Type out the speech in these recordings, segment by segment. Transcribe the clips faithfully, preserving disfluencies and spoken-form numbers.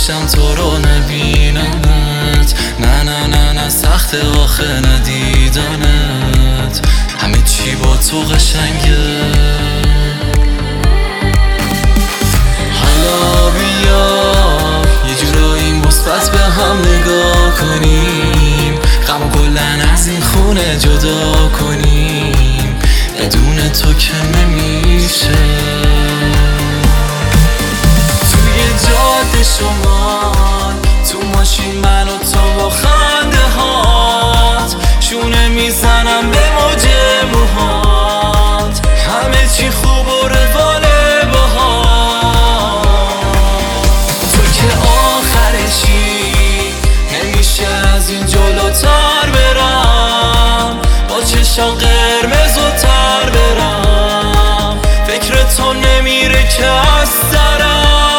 باشم تو رو نبینمت. نه نه نه نه سخت آخه ندیدنت، همه چی با تو قشنگه. حالا بیا یه جورایی مثبت به هم نگاه کنیم، غم و کلن از این خونه جدا کنیم، بدون تو که نمیشه. توی جاده شمال تو ماشین من و تو با خنده هات، شونه میزنم به موج موهات، همه چی خوب و رواله باهات. تو که آخرشی نمیشه از این جلوتر برم، با چشام قرمز و تر برم، فکر تو نمیره که از سرم.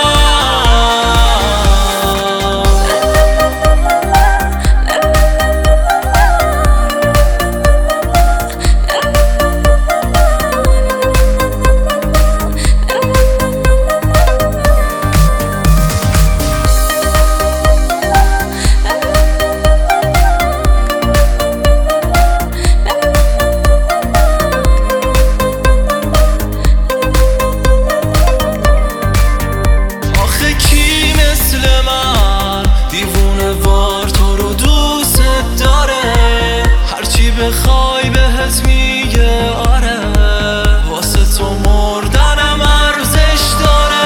بخوای بهت میگه آره، واسه تو مردنم ارزش داره.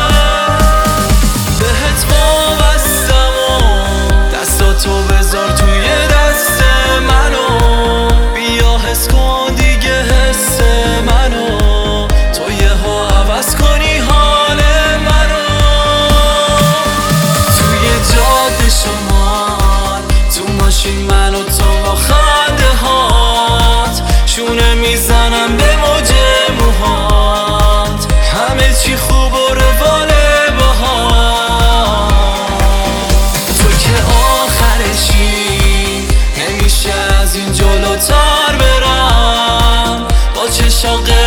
بهت وابستم و دستاتو بذار توی دست منو، بیا حس کن دیگه حس منو، تو یهو عوض کنی حال منو. توی جاده شمال تو ماشین من و تو با خنده هات، شونه میزنم به موج موهات، همه چی خوب و رواله باهات. تو که آخرشی نمیشه از این جلوتر برم، با چشام